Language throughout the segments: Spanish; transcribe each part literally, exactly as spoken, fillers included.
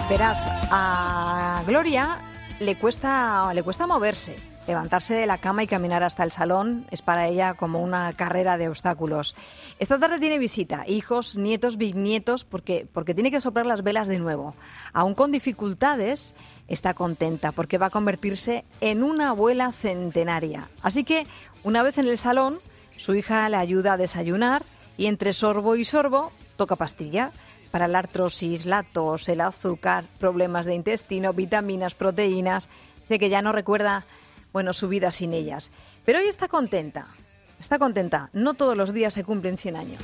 Verás, a Gloria le cuesta, le cuesta moverse. Levantarse de la cama y caminar hasta el salón es para ella como una carrera de obstáculos. Esta tarde tiene visita, hijos, nietos, bisnietos, porque, porque tiene que soplar las velas de nuevo. Aún con dificultades, está contenta porque va a convertirse en una abuela centenaria. Así que, una vez en el salón, su hija le ayuda a desayunar y entre sorbo y sorbo toca pastilla para la artrosis, la tos, el azúcar, problemas de intestino, vitaminas, proteínas, de que ya no recuerda, bueno, su vida sin ellas. Pero hoy está contenta, está contenta. No todos los días se cumplen cien años.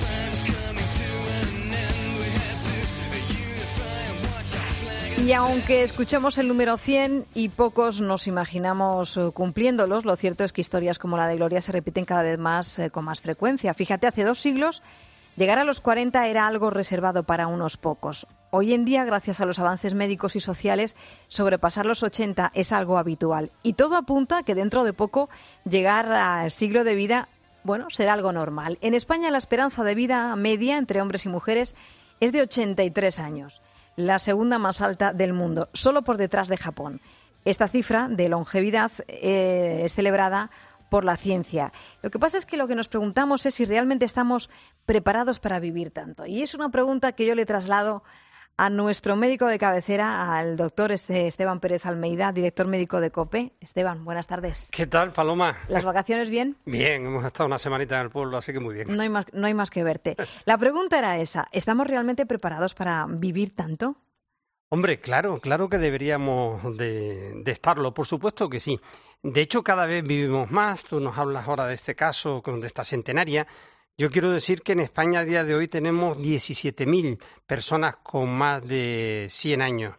Y aunque escuchemos el número cien y pocos nos imaginamos cumpliéndolos, lo cierto es que historias como la de Gloria se repiten cada vez más eh, con más frecuencia. Fíjate, hace dos siglos llegar a los cuarenta era algo reservado para unos pocos. Hoy en día, gracias a los avances médicos y sociales, sobrepasar los ochenta es algo habitual. Y todo apunta a que dentro de poco llegar al siglo de vida, bueno, será algo normal. En España la esperanza de vida media entre hombres y mujeres es de ochenta y tres años, la segunda más alta del mundo, solo por detrás de Japón. Esta cifra de longevidad eh, es celebrada por la ciencia. Lo que pasa es que lo que nos preguntamos es si realmente estamos preparados para vivir tanto. Y es una pregunta que yo le traslado a nuestro médico de cabecera, al doctor Esteban Pérez Almeida, director médico de COPE. Esteban, buenas tardes. ¿Qué tal, Paloma? ¿Las vacaciones bien? Bien, hemos estado una semanita en el pueblo, así que muy bien. No hay más, no hay más que verte. La pregunta era esa, ¿estamos realmente preparados para vivir tanto? Hombre, claro, claro que deberíamos de, de estarlo, por supuesto que sí. De hecho, cada vez vivimos más. Tú nos hablas ahora de este caso, de esta centenaria. Yo quiero decir que en España a día de hoy tenemos diecisiete mil personas con más de cien años.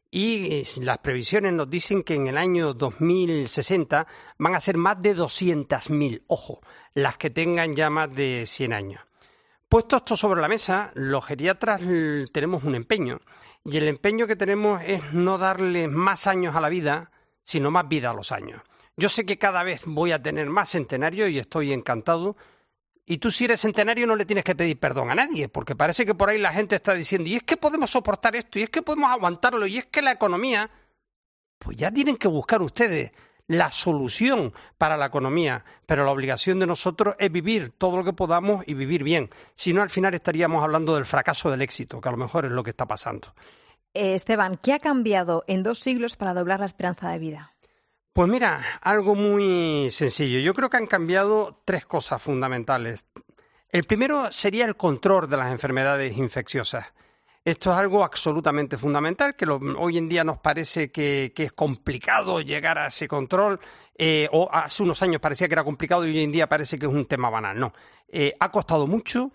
Y las previsiones nos dicen que en el año dos mil sesenta van a ser más de doscientas mil, ojo, las que tengan ya más de cien años. Puesto esto sobre la mesa, los geriatras tenemos un empeño. Y el empeño que tenemos es no darle más años a la vida, sino más vida a los años. Yo sé que cada vez voy a tener más centenarios y estoy encantado. Y tú, si eres centenario, no le tienes que pedir perdón a nadie, porque parece que por ahí la gente está diciendo, y es que podemos soportar esto, y es que podemos aguantarlo, y es que la economía... Pues ya tienen que buscar ustedes la solución para la economía, pero la obligación de nosotros es vivir todo lo que podamos y vivir bien. Si no, al final estaríamos hablando del fracaso del éxito, que a lo mejor es lo que está pasando. Eh, Esteban, ¿qué ha cambiado en dos siglos para doblar la esperanza de vida? Pues mira, algo muy sencillo. Yo creo que han cambiado tres cosas fundamentales. El primero sería el control de las enfermedades infecciosas. Esto es algo absolutamente fundamental, que lo, hoy en día nos parece que, que es complicado llegar a ese control, eh, o hace unos años parecía que era complicado y hoy en día parece que es un tema banal. No, eh, ha costado mucho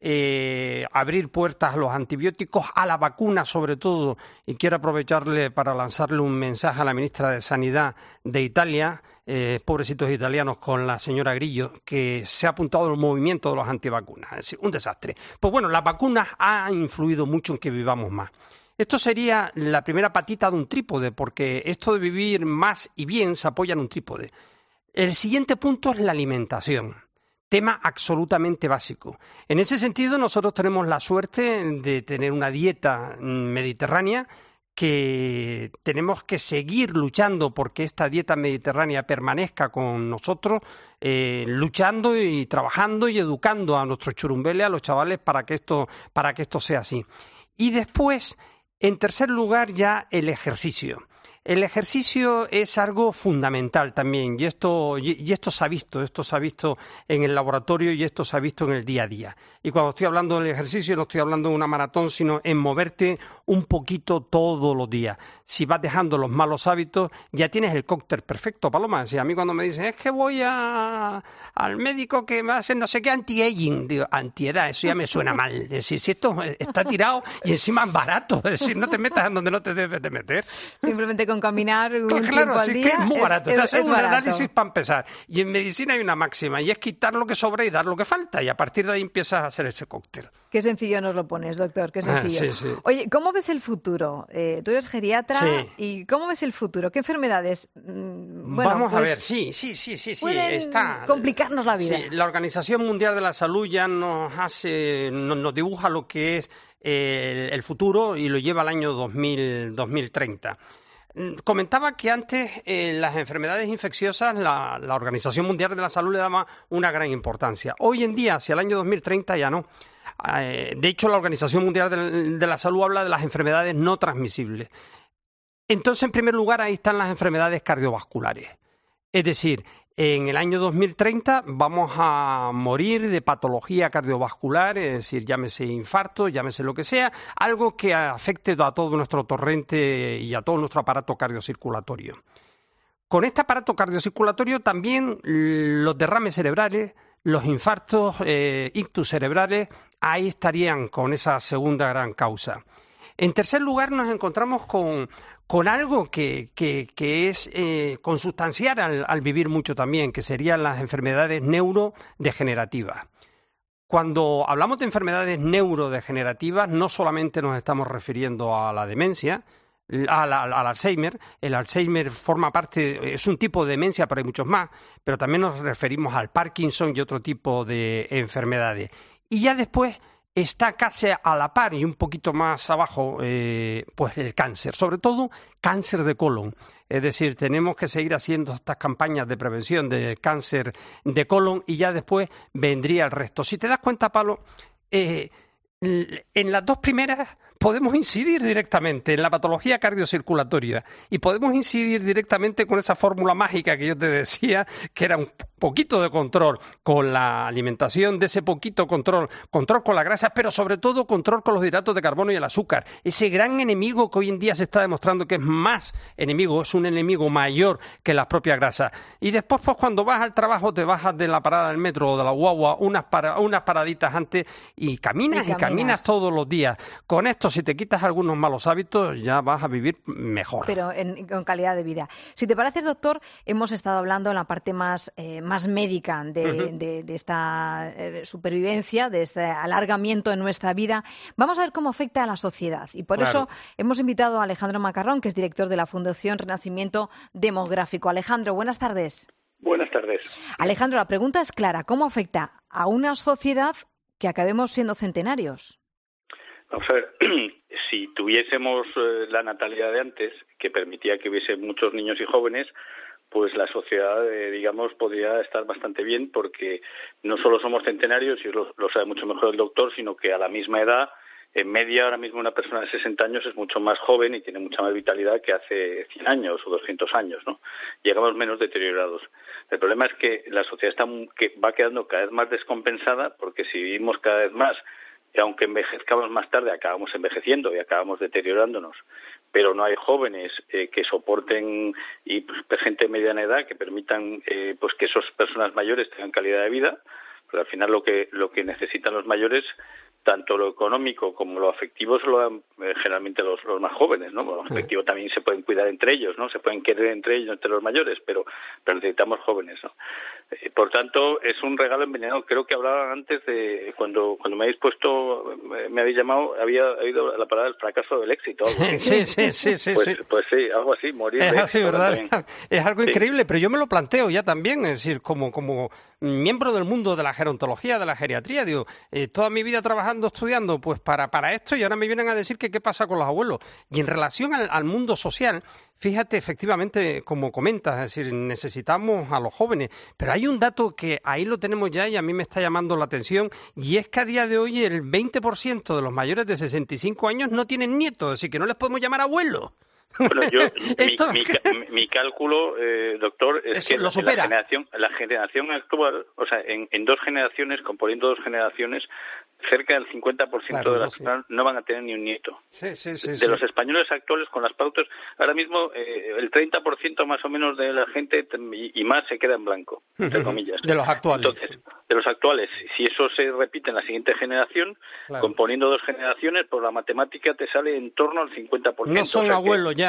eh, abrir puertas a los antibióticos, a la vacuna sobre todo, y quiero aprovecharle para lanzarle un mensaje a la ministra de Sanidad de Italia, eh, pobrecitos italianos con la señora Grillo, que se ha apuntado al movimiento de los antivacunas. Es decir, un desastre. Pues bueno, las vacunas han influido mucho en que vivamos más. Esto sería la primera patita de un trípode, porque esto de vivir más y bien se apoya en un trípode. El siguiente punto es la alimentación. Tema absolutamente básico. En ese sentido, nosotros tenemos la suerte de tener una dieta mediterránea que tenemos que seguir luchando porque esta dieta mediterránea permanezca con nosotros, eh, luchando y trabajando y educando a nuestros churumbeles, a los chavales, para que esto, para que esto sea así. Y después, en tercer lugar, ya el ejercicio. El ejercicio es algo fundamental también y esto, y esto se ha visto, esto se ha visto en el laboratorio y esto se ha visto en el día a día. Y cuando estoy hablando del ejercicio no estoy hablando de una maratón, sino en moverte un poquito todos los días. Si vas dejando los malos hábitos, ya tienes el cóctel perfecto, Paloma. Si a mí cuando me dicen, es que voy a, al médico que me hace no sé qué anti-aging, digo, antiedad, eso ya me suena mal. Es decir, si esto está tirado y encima es barato, es decir, no te metas en donde no te debes de meter. Simplemente con caminar un claro, tiempo al sí, día que es muy barato. es, Te es, haces es un barato. análisis para empezar. Y en medicina hay una máxima, y es quitar lo que sobra y dar lo que falta. Y a partir de ahí empiezas a hacer ese cóctel. Qué sencillo nos lo pones, doctor, qué sencillo. Ah, sí, sí. Oye, ¿cómo ves el futuro? Eh, tú eres geriatra, sí. ¿Y cómo ves el futuro? ¿Qué enfermedades? Mmm, bueno, Vamos pues, a ver, sí, sí, sí, sí, sí, pueden está. complicarnos la vida. Sí, la Organización Mundial de la Salud ya nos hace, nos, nos dibuja lo que es el, el futuro y lo lleva al año dos mil, dos mil treinta. Comentaba que antes eh, las enfermedades infecciosas la, la Organización Mundial de la Salud le daba una gran importancia. Hoy en día, hacia el año dos mil treinta, ya no. Eh, de hecho, la Organización Mundial de, de la Salud habla de las enfermedades no transmisibles. Entonces, en primer lugar, ahí están las enfermedades cardiovasculares. Es decir, en el año dos mil treinta vamos a morir de patología cardiovascular, es decir, llámese infarto, llámese lo que sea, algo que afecte a todo nuestro torrente y a todo nuestro aparato cardiocirculatorio. Con este aparato cardiocirculatorio también los derrames cerebrales, los infartos, eh, ictus cerebrales, ahí estarían con esa segunda gran causa. En tercer lugar, nos encontramos con, con algo que, que, que es eh, consustancial al, al vivir mucho también, que serían las enfermedades neurodegenerativas. Cuando hablamos de enfermedades neurodegenerativas, no solamente nos estamos refiriendo a la demencia, al, al, al Alzheimer. El Alzheimer forma parte, es un tipo de demencia, pero hay muchos más, pero también nos referimos al Parkinson y otro tipo de enfermedades. Y ya después está casi a la par y un poquito más abajo, eh, pues el cáncer, sobre todo cáncer de colon. Es decir, tenemos que seguir haciendo estas campañas de prevención de cáncer de colon y ya después vendría el resto. Si te das cuenta, Pablo, eh, en las dos primeras podemos incidir directamente en la patología cardiocirculatoria y podemos incidir directamente con esa fórmula mágica que yo te decía, que era un poquito de control con la alimentación, de ese poquito control, control con la grasa, pero sobre todo control con los hidratos de carbono y el azúcar. Ese gran enemigo que hoy en día se está demostrando que es más enemigo, es un enemigo mayor que las propias grasas. Y después, pues cuando vas al trabajo, te bajas de la parada del metro o de la guagua unas, para, unas paraditas antes y caminas y, y caminas. caminas todos los días. Con esto, si te quitas algunos malos hábitos, ya vas a vivir mejor. Pero en, con calidad de vida. Si te parece, doctor, hemos estado hablando en la parte más, eh, más médica de, uh-huh. de, de esta eh, supervivencia, de este alargamiento en nuestra vida. Vamos a ver cómo afecta a la sociedad. Y por claro. eso hemos invitado a Alejandro Macarrón, que es director de la Fundación Renacimiento Demográfico. Alejandro, buenas tardes. Buenas tardes. Alejandro, la pregunta es clara. ¿Cómo afecta a una sociedad que acabemos siendo centenarios? Vamos a ver, si tuviésemos eh, la natalidad de antes, que permitía que hubiese muchos niños y jóvenes, pues la sociedad, eh, digamos, podría estar bastante bien, porque no solo somos centenarios, y lo, lo sabe mucho mejor el doctor, sino que a la misma edad, en media, ahora mismo una persona de sesenta años es mucho más joven y tiene mucha más vitalidad que hace cien años o doscientos años, ¿no? Llegamos menos deteriorados. El problema es que la sociedad está que va quedando cada vez más descompensada, porque si vivimos cada vez más, y aunque envejezcamos más tarde, acabamos envejeciendo y acabamos deteriorándonos, pero no hay jóvenes eh, que soporten y pues, gente de mediana edad que permitan eh, pues que esas personas mayores tengan calidad de vida. Pero al final lo que lo que necesitan los mayores, tanto lo económico como lo afectivo, se lo dan eh, generalmente los, los más jóvenes, ¿no? Bueno, lo afectivo también se pueden cuidar entre ellos, ¿no? Se pueden querer entre ellos, entre los mayores, pero, pero necesitamos jóvenes, ¿no? Eh, por tanto, es un regalo envenenado. Creo que hablaba antes de, cuando cuando me habéis puesto, me, me habéis llamado, había oído la palabra del fracaso del éxito. Algo sí, sí, sí, sí, pues, sí. Pues sí, algo así, morir es de así, éxito. ¿verdad? También. Es algo sí. increíble, pero yo me lo planteo ya también, es decir, como, como miembro del mundo de la gerontología, de la geriatría, digo, eh, toda mi vida trabajando, estudiando, pues para, para esto, y ahora me vienen a decir que qué pasa con los abuelos. Y en relación al, al mundo social, fíjate, efectivamente, como comentas, es decir, necesitamos a los jóvenes, pero hay un dato que ahí lo tenemos ya y a mí me está llamando la atención, y es que a día de hoy el veinte por ciento de los mayores de sesenta y cinco años no tienen nietos, es decir, que no les podemos llamar abuelos. Bueno, yo, Esto... mi, mi, mi cálculo, eh, doctor, es Eso que lo supera. la generación, la generación actual, o sea, en, en dos generaciones, componiendo dos generaciones, cerca del cincuenta por ciento claro, de las personas sí. no van a tener ni un nieto. Sí, sí, sí, de sí. los españoles actuales con las pautas, ahora mismo eh, el treinta por ciento más o menos de la gente y, y más se queda en blanco, entre comillas. De los actuales. Entonces, de los actuales, si eso se repite en la siguiente generación, claro. componiendo dos generaciones, por la matemática te sale en torno al cincuenta por ciento. No son o sea abuelos que, ya.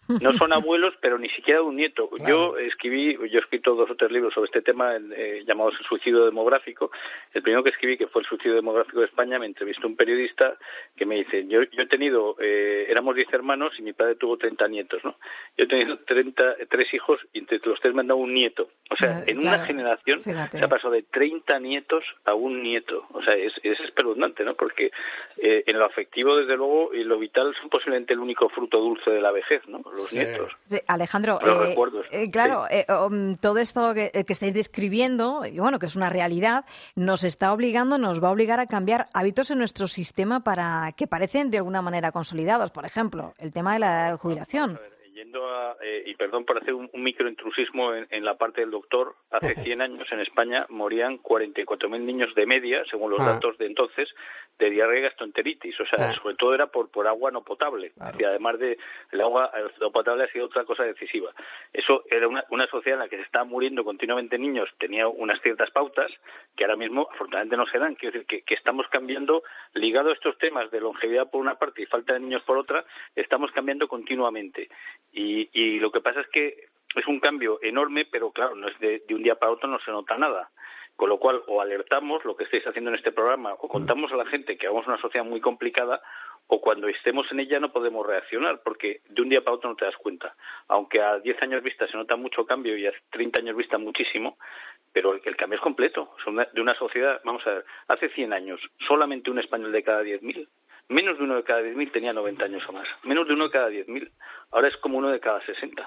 No son abuelos, pero ni siquiera de un nieto. Claro. Yo escribí, yo he escrito dos o tres libros sobre este tema eh, llamados el suicidio demográfico. El primero que escribí, que fue el suicidio demográfico de España, me entrevistó un periodista que me dice, yo, yo he tenido, eh, éramos diez hermanos y mi padre tuvo treinta nietos, ¿no? Yo he tenido treinta, tres hijos y entre los tres me han dado un nieto. O sea, eh, en claro. una generación Fíjate. se ha pasado de treinta nietos a un nieto. O sea, es, es espeluznante, ¿no? Porque eh, en lo afectivo, desde luego, y lo vital son posiblemente el único fruto dulce de la vejez, ¿no? Los Sí. nietos. Sí, Alejandro, Los eh, recuerdos. eh, claro, Sí. eh, um, todo esto que, que estáis describiendo, y bueno, que es una realidad, nos está obligando, nos va a obligar a cambiar hábitos en nuestro sistema para que parecen de alguna manera consolidados. Por ejemplo, el tema de la jubilación. A ver, yendo a, eh, y perdón por hacer un, un microintrusismo en, en la parte del doctor, hace cien años en España morían cuarenta y cuatro mil niños de media, según los Ah. datos de entonces, de diarrea y gastroenteritis. O sea, Ah. sobre todo era por, por agua no potable. Claro. Y además de el agua no potable ha sido otra cosa decisiva. Eso era una, una sociedad en la que se estaban muriendo continuamente niños, tenía unas ciertas pautas que ahora mismo afortunadamente no se dan. Quiero decir que, que estamos cambiando, ligado a estos temas de longevidad por una parte y falta de niños por otra, estamos cambiando continuamente. Y, y lo que pasa es que es un cambio enorme, pero claro, no es de, de un día para otro, no se nota nada. Con lo cual, o alertamos lo que estáis haciendo en este programa, o contamos a la gente que vamos a una sociedad muy complicada, o cuando estemos en ella no podemos reaccionar, porque de un día para otro no te das cuenta. Aunque a diez años vista se nota mucho cambio y a treinta años vista muchísimo, pero el, el cambio es completo. O sea, una, de una sociedad, vamos a ver, hace cien años, solamente un español de cada diez mil, menos de uno de cada diez mil tenía noventa años o más, menos de uno de cada diez mil, ahora es como uno de cada sesenta.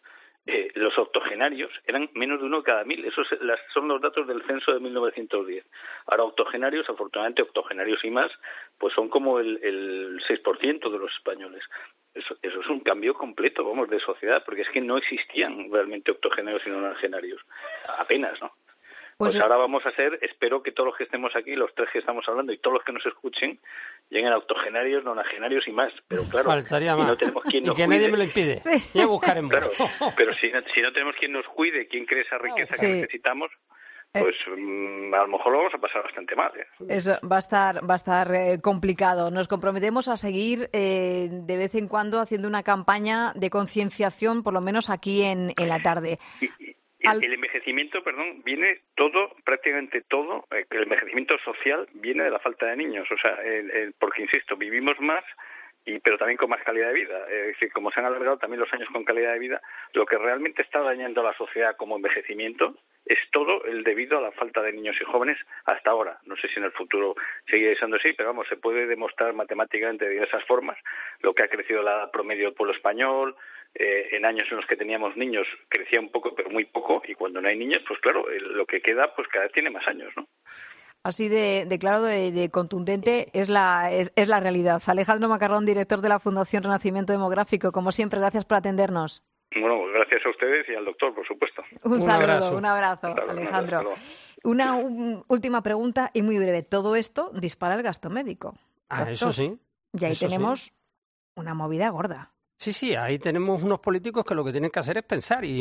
Eh, los octogenarios eran menos de uno cada mil. Esos las, son los datos del censo de mil novecientos diez. Ahora octogenarios, afortunadamente octogenarios y más, pues son como el, el seis por ciento de los españoles. Eso, eso es un cambio completo, vamos, de sociedad, porque es que no existían realmente octogenarios y nonagenarios. Apenas, ¿no? Pues, Pues ahora vamos a ser, espero que todos los que estemos aquí, los tres que estamos hablando y todos los que nos escuchen, lleguen a octogenarios, nonagenarios y más. Pero claro, faltaría más. Y no tenemos quien y nos que cuide. nadie me lo impide. Sí. Ya buscaremos. Claro, pero si no, si no tenemos quien nos cuide, quien cree esa riqueza Sí. que necesitamos, pues mm, a lo mejor lo vamos a pasar bastante mal. ¿eh? Eso va a estar, va a estar eh, complicado. Nos comprometemos a seguir eh, de vez en cuando haciendo una campaña de concienciación, por lo menos aquí en, en la tarde. Y, y, Al... El envejecimiento, perdón, viene todo, prácticamente todo, eh, el envejecimiento social viene de la falta de niños. O sea, el, el, porque, insisto, vivimos más, y pero también con más calidad de vida. Es decir, como se han alargado también los años con calidad de vida, lo que realmente está dañando a la sociedad como envejecimiento es todo el debido a la falta de niños y jóvenes hasta ahora. No sé si en el futuro seguirá siendo así, pero vamos, se puede demostrar matemáticamente de diversas formas lo que ha crecido la edad promedio del pueblo español. Eh, en años en los que teníamos niños crecía un poco, pero muy poco, y cuando no hay niños, pues claro, el, lo que queda pues cada vez tiene más años, ¿no? Así de, de claro, de, de contundente es la, es, es la realidad. Alejandro Macarrón, director de la Fundación Renacimiento Demográfico, como siempre, gracias por atendernos. Bueno, gracias a ustedes y al doctor, por supuesto. Un, un saludo, abrazo. un abrazo, claro, Alejandro. Claro. Una un, última pregunta y muy breve. Todo esto dispara el gasto médico. Ah, doctor. eso sí. Y ahí eso tenemos sí. una movida gorda. Sí, sí, ahí tenemos unos políticos que lo que tienen que hacer es pensar y,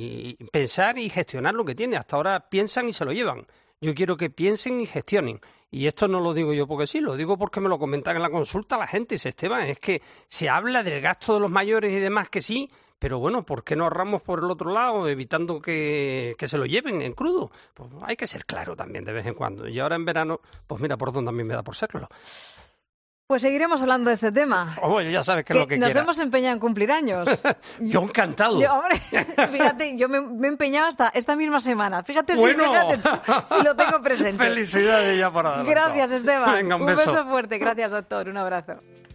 y pensar y gestionar lo que tienen. Hasta ahora piensan y se lo llevan. Yo quiero que piensen y gestionen. Y esto no lo digo yo porque sí, lo digo porque me lo comentan en la consulta la gente. Dice, Esteban, es que se habla del gasto de los mayores y demás que sí, pero bueno, ¿por qué no ahorramos por el otro lado, evitando que, que se lo lleven en crudo? Pues hay que ser claro también de vez en cuando. Y ahora en verano, pues mira por dónde a mí me da por serlo. Pues seguiremos hablando de este tema. Oh, ya sabes que, que es lo que nos quiera. hemos empeñado en cumplir años. Yo encantado. Yo, hombre, fíjate, yo me, me he empeñado hasta esta misma semana. Fíjate, bueno. si, fíjate tú, si lo tengo presente. Felicidades ya por adelantado. Gracias, Esteban. Venga, un, un beso. beso fuerte. Gracias, doctor. Un abrazo.